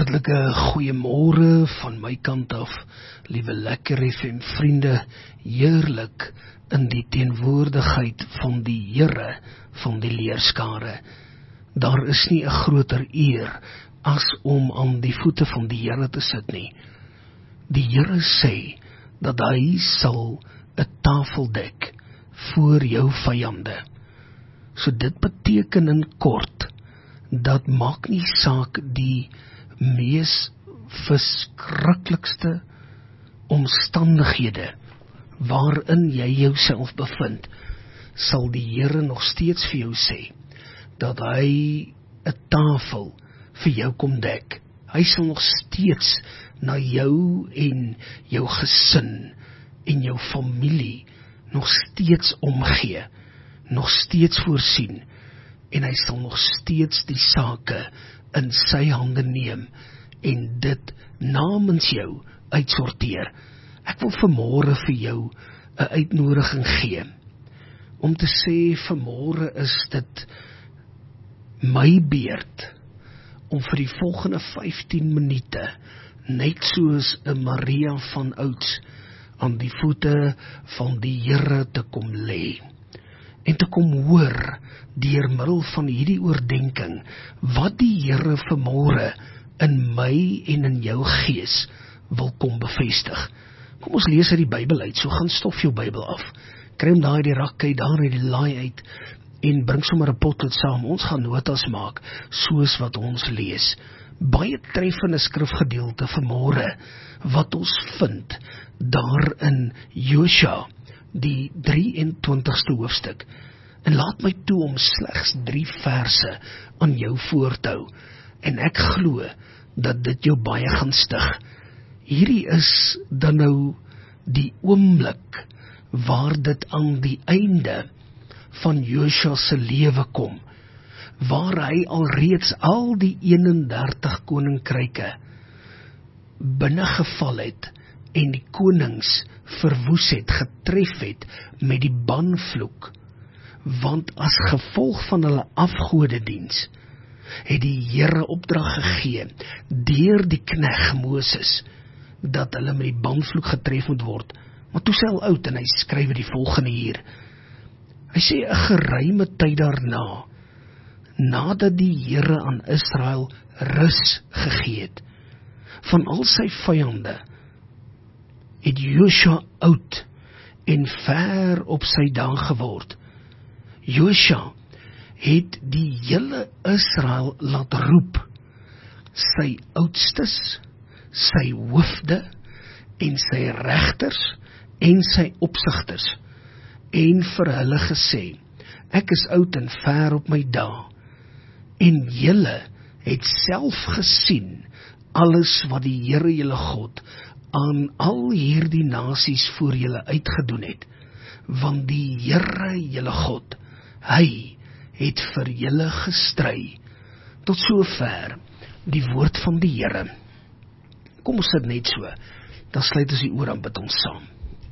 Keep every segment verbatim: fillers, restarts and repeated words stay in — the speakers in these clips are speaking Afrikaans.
Hartlike goeiemôre van my kant af, liewe Lekker F M vriende, heerlik in die teenwoordigheid van die Here van die leerskare. Daar is nie 'n groter eer as om aan die voete van die Here te sit nie. Die Here sê dat hy sal 'n tafel dek voor jou vyande. So dit beteken in kort, dat maak nie saak die mees verskriklikste omstandighede waarin jy jouself bevind, sal die Here nog steeds vir jou sê dat hy 'n tafel vir jou kom dek. Hy sal nog steeds na jou en jou gesin en jou familie nog steeds omgee, nog steeds voorsien, en hy sal nog steeds die sake in sy hande neem en dit namens jou uitsorteer. Ek wil vanmôre vir jou 'n uitnodiging gee om te sê, vanmôre is dit my beurt om vir die volgende vyftien minute net soos 'n Maria van ouds aan die voete van die Here te kom lê en te kom hoor deur middel van hierdie oordenking wat die Here vanmôre in my en in jou gees wil kom bevestig. Kom ons lees uit die Bybel uit, so gaan stof jou Bybel af, kry hom daar uit die rak uit, daar uit die laai uit, en bring sommer 'n potlood saam. Ons gaan notas maak, soos wat ons lees. Baie treffende skrifgedeelte vanmôre, wat ons vind daar in Josua, die drieëntwintigste hoofstuk. En laat my toe om slegs drie verse aan jou voor te hou, en ek glo dat dit jou baie gaan stig. Hierdie is dan nou die oomblik waar dit aan die einde van Josua se lewe kom, waar hy alreeds al die eenendertig koninkryke binnegeval het en die konings verwoes het, getref het met die banvloek, want as gevolg van hulle afgodediens het die Here opdrag gegee deur die knegt Moses dat hulle met die banvloek getref moet word. Maar toe sê hy oud en hy skryf die volgende hier. Hy sê 'n geruime tyd daarna, nadat die Here aan Israel rus gegee het van al sy vyande, het Josua oud en ver op sy dae geword. Josua het die hele Israel laat roep, sy oudstes, sy hoofde en sy regters en sy opsigters, en vir hulle gesê, ek is oud en ver op my dae, en julle het self gesien alles wat die Here julle God aan al hierdie nasies voor julle uitgedoen het, want die Here julle God, hy het vir julle gestry. Tot sover die woord van die Here. Kom ons sit net so, dan sluit ons die oor aan bid ons saam.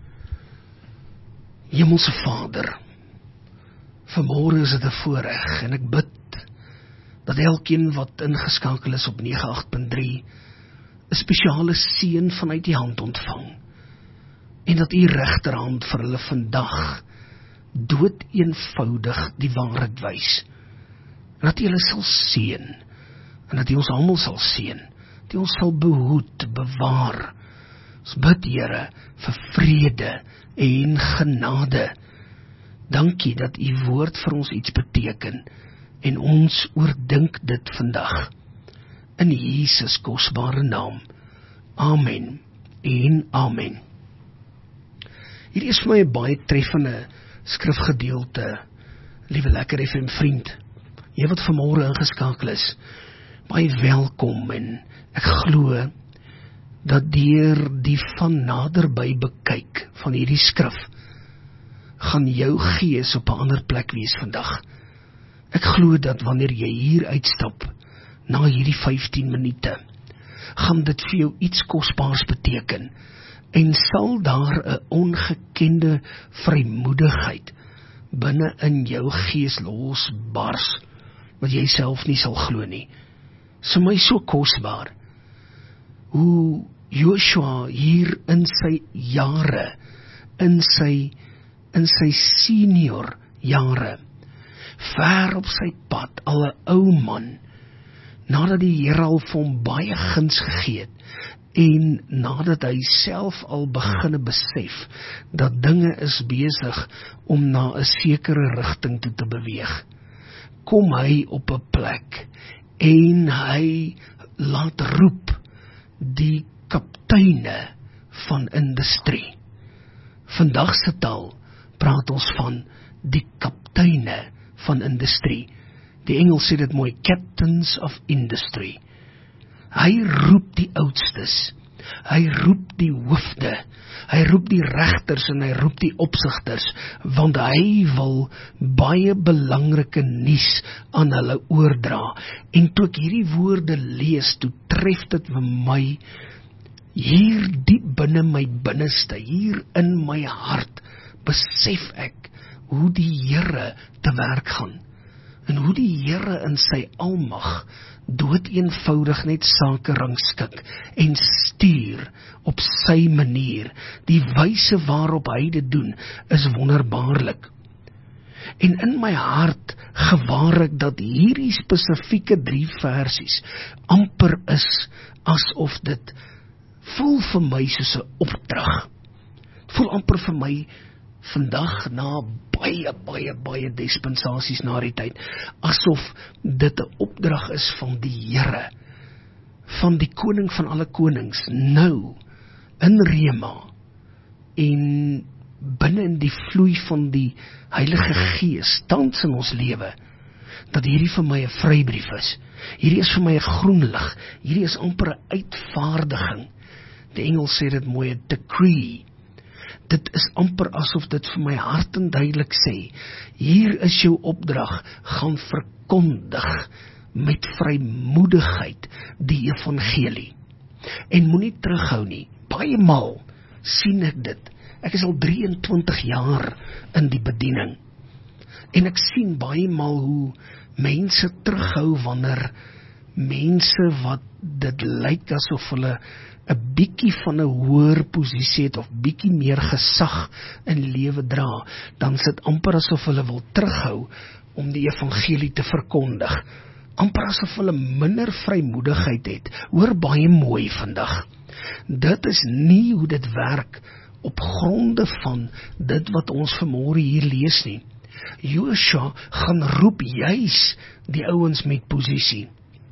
Hemelse Vader, vanmôre is dit 'n voorreg en ek bid dat elkeen wat ingeskakel is op nege agt punt drie 'n spesiale seën vanuit die hand ontvang, en dat u regterhand vir hulle vandag dood eenvoudig die waarheid wys, dat u hulle sal seën, en dat u ons almal sal seën, dat u ons sal behoed, bewaar. Ons bid, Here, vir vrede en genade. Dankie dat u woord vir ons iets beteken, en ons oordink dit vandag. In Jesus kosbare naam. Amen en amen. Hierdie is vir my 'n baie treffende skrifgedeelte, liewe Lekker F M vriend. Jy wat vanmôre ingeskakel is, baie welkom, en ek glo dat deur die van naderby bekyk van hierdie skrif, gaan jou gees op 'n ander plek wees vandag. Ek glo dat wanneer jy hier uitstap, na hierdie vyftien minute, gaan dit vir jou iets kosbaars beteken, en sal daar 'n ongekende vrymoedigheid binne in jou gees losbars, wat jy self nie sal glo nie. So my so kosbaar, hoe Joshua hier in sy jare, in sy, in sy senior jare, ver op sy pad, al 'n ou man, nadat die Here al vir hom baie guns gegee het, en nadat hy self al beginne besef, dat dinge is besig om na 'n sekere rigting toe te beweeg, kom hy op 'n plek, en hy laat roep die kapteine van industrie. Vandag se taal praat ons van die kapteine van industrie. Die Engels sê dit mooi, captains of industry. Hy roep die oudstes, hy roep die hoofde, hy roep die regters en hy roep die opsigters, want hy wil baie belangrike nuus aan hulle oordra. En toe ek hierdie woorde lees, toe tref dit vir my, hier diep binne my binneste, hier in my hart, besef ek hoe die Here te werk gaan, en hoe die Here in sy almag dood eenvoudig net sake rangskik en stuur op sy manier. Die wyse waarop hy dit doen is wonderbaarlik. En in my hart gewaar ek dat hierdie spesifieke drie versies amper is asof dit voel vir my soos 'n opdrag. Het voel amper vir my vandag na baie, baie, baie dispensasies na die tyd, asof dit 'n opdrag is van die Here, van die koning van alle konings, nou, in Rema, en binne in die vloei van die Heilige Gees, tans in ons lewe, dat hierdie vir my 'n vrybrief is. Hierdie is vir my 'n groen lig, hierdie is amper 'n uitvaardiging. Die Engels sê dit mooi, 'n decree. Dit is amper asof dit vir my hart en duidelik sê, hier is jou opdrag, gaan verkondig met vrymoedigheid die evangelie. En moenie terughou nie, baie maal sien ek dit. Ek is al drie en twintig jaar in die bediening, en ek sien baie maal hoe mense terughou wanneer mense wat dit lyk asof hulle 'n bietjie van 'n hoër posisie het, of bietjie meer gesag in lewe dra, dan sit amper asof hulle wil terughou om die evangelie te verkondig. Amper asof hulle minder vrymoedigheid het. Hoor baie mooi vandag. Dit is nie hoe dit werk op gronde van dit wat ons vanmôre hier lees nie. Joshua gaan roep juis die ouens met posisie.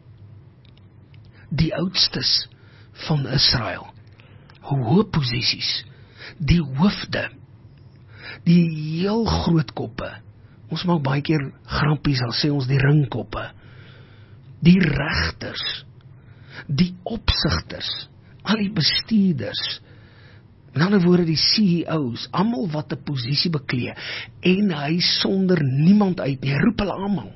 Die oudstes van Israel, hoë posisies, die hoofde, die heel groot koppe, ons maak baie keer grappies, al sê ons die ringkoppe, die regters, die opsigters, al die bestuurders, met ander woorde die C E O's, almal wat 'n posisie beklee, en hy sonder niemand uit nie, roep hulle almal.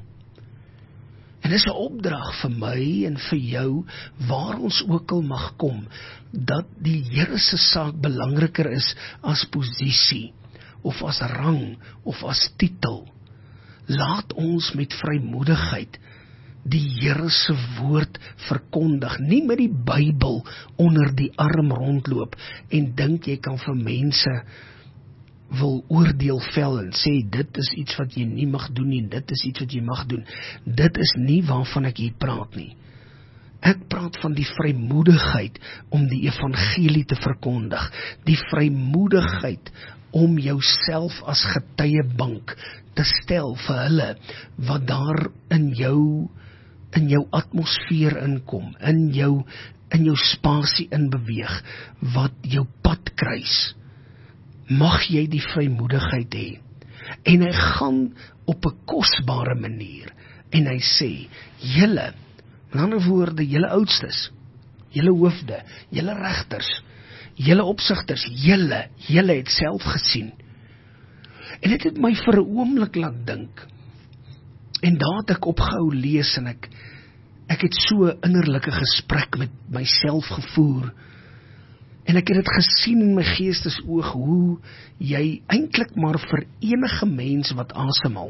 En dis 'n opdrag vir my en vir jou, waar ons ook al mag kom, dat die Here se saak belangriker is as posisie, of as rang, of as titel. Laat ons met vrymoedigheid die Here se woord verkondig, nie met die Bybel onder die arm rondloop, en dink jy kan vir mense wil oordeel vel en sê, dit is iets wat jy nie mag doen nie, dit is iets wat jy mag doen. Dit is nie waarvan ek hier praat nie. Ek praat van die vrymoedigheid om die evangelie te verkondig, die vrymoedigheid om jouself as getuiebank te stel vir hulle, wat daar in jou, in jou atmosfeer inkom, in jou, in jou spasie inbeweeg, wat jou pad kruis. Mag jy die vrymoedigheid hê. En hy gaan op 'n kosbare manier, en hy sê, julle, met ander woorde, julle oudstes, julle hoofde, julle regters, julle opsigters, julle, julle het self gesien. En dit het my vir 'n oomblik laat dink, en daar het ek opgehou lees, en ek, ek het so 'n innerlike gesprek met myself gevoer, en ek het dit gesien in my geestesoog, hoe jy eintlik maar vir enige mens wat asemhaal,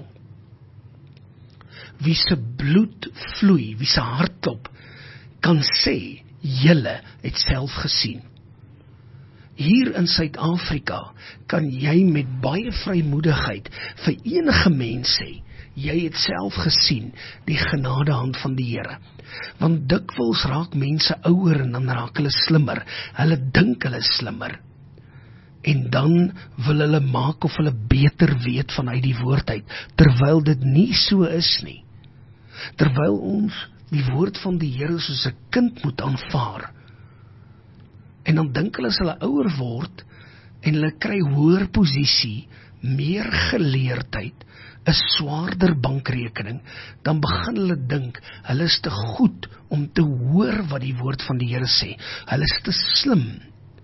wie se bloed vloei, wie se hart klop, kan sê, julle het self gesien. Hier in Suid-Afrika kan jy met baie vrymoedigheid vir enige mens sê, jy het self gesien die genadehand van die Here. Want dikwels raak mense ouer en dan raak hulle slimmer. Hulle dink hulle is slimmer. En dan wil hulle maak of hulle beter weet vanuit die woord uit, terwyl dit nie so is nie. Terwyl ons die woord van die Here soos 'n kind moet aanvaar. En dan dink hulle as hulle ouer word en hulle kry hoër posisie, meer geleerdheid, 'n swaarder bankrekening, dan begin hulle dink, hulle is te goed om te hoor wat die woord van die Here sê. Hulle is te slim.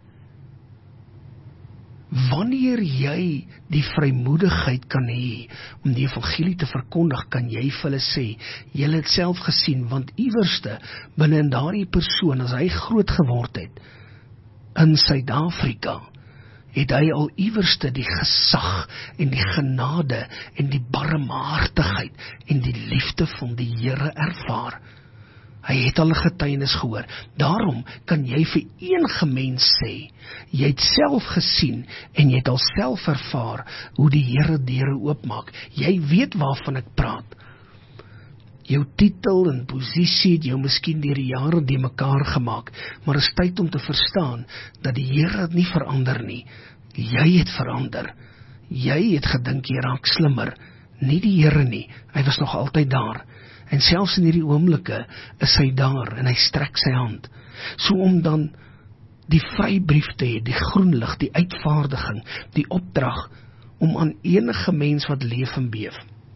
Wanneer jy die vrymoedigheid kan hê om die evangelie te verkondig, kan jy vir hulle sê, julle het self gesien, want iewerste binne in daardie persoon, as hy groot geword het, in Suid-Afrika, het hy al iewerste die gesag en die genade en die barmhartigheid en die liefde van die Here ervaar. Hy het al 'n getuienis gehoor. Daarom kan jy vir enige mens sê, jy het self gesien en jy het al self ervaar hoe die Here deure oopmaak. Jy weet waarvan ek praat. Jou titel en posisie het jou miskien deur die jare die mekaar gemaak, maar is tyd om te verstaan dat die Here het nie verander nie. Jy het verander. Jy het gedink jy raak slimmer, nie die Here nie. Hy was nog altyd daar. En selfs in hierdie oomblikke is hy daar en hy strek sy hand. So om dan die vrybrief te hê, die groen lig, die uitvaardiging, die opdrag om aan enige mens wat leef en beef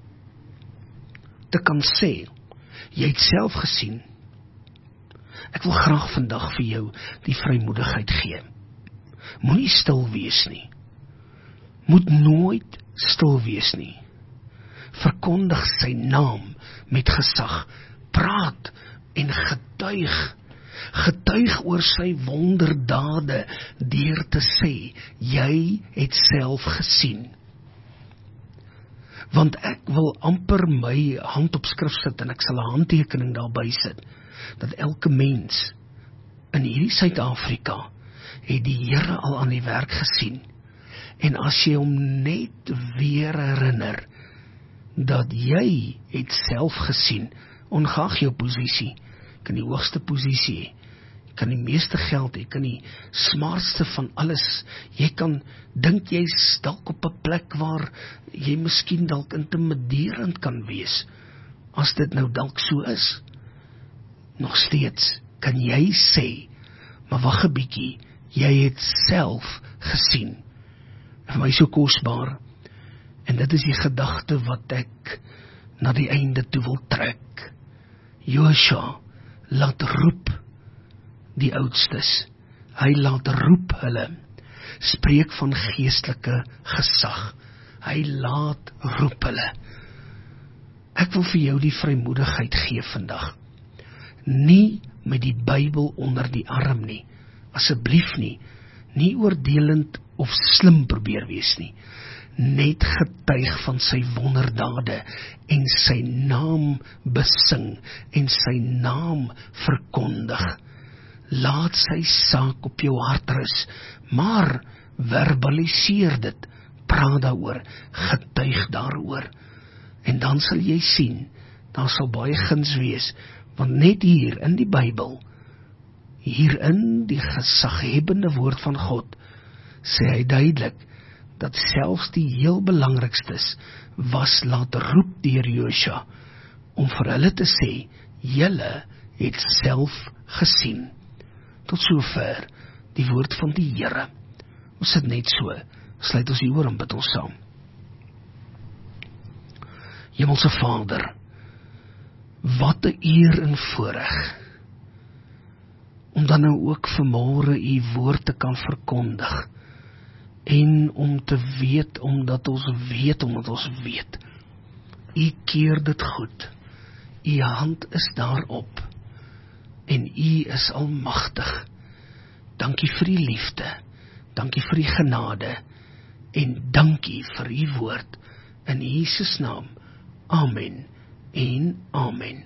te kan sê, jy het self gesien. Ek wil graag vandag vir jou die vrymoedigheid gee. Moenie stil wees nie. Moet nooit stil wees nie. Verkondig sy naam met gesag. Praat en getuig. Getuig oor sy wonderdade deur te sê, jy het self gesien. Want ek wil amper my hand op skrif sit en ek sal 'n handtekening daarby sit, dat elke mens in hierdie Suid-Afrika het die Here al aan die werk gesien. En as jy hom net weer herinner, dat jy het self gesien, ongeag jou posisie, kan die hoogste posisie hê, kan die meeste geld hê, kan die smartste van alles, jy kan dink jy's dalk op 'n plek waar jy miskien dalk intimiderend kan wees, as dit nou dalk so is, nog steeds kan jy sê, maar wag 'n bietjie, jy het self gesien. Vir my so kosbaar, en dit is die gedagte wat ek na die einde toe wil trek. Joshua laat roep die oudstes. Hy laat roep hulle. Spreek van geestelike gesag. Hy laat roep hulle. Ek wil vir jou die vrymoedigheid gee vandag. Nie met die Bybel onder die arm nie. Asseblief nie. Nie oordelend of slim probeer wees nie. Net getuig van sy wonderdade en sy naam besing en sy naam verkondig. Laat sy saak op jou hart rus, maar verbaliseer dit, praat daaroor, getuig daaroor. En dan sal jy sien, daar sal baie guns wees, want net hier in die Bybel, hierin die gesaghebende woord van God, sê hy duidelik, dat selfs die heel belangrikstes was laat roep deur Joshua, om vir hulle te sê, julle het self gesien. Tot sover die woord van die Here. Ons sit net so, sluit ons die oor en bid ons saam. Hemelse Vader, wat 'n eer en voorreg, om dan nou ook vanmôre u woord te kan verkondig, en om te weet, omdat ons weet, omdat ons weet, u keer dit goed, u hand is daarop, en u is almagtig. Dankie vir die liefde, dankie vir die genade, en dankie vir u woord, in Jesus naam, amen en amen.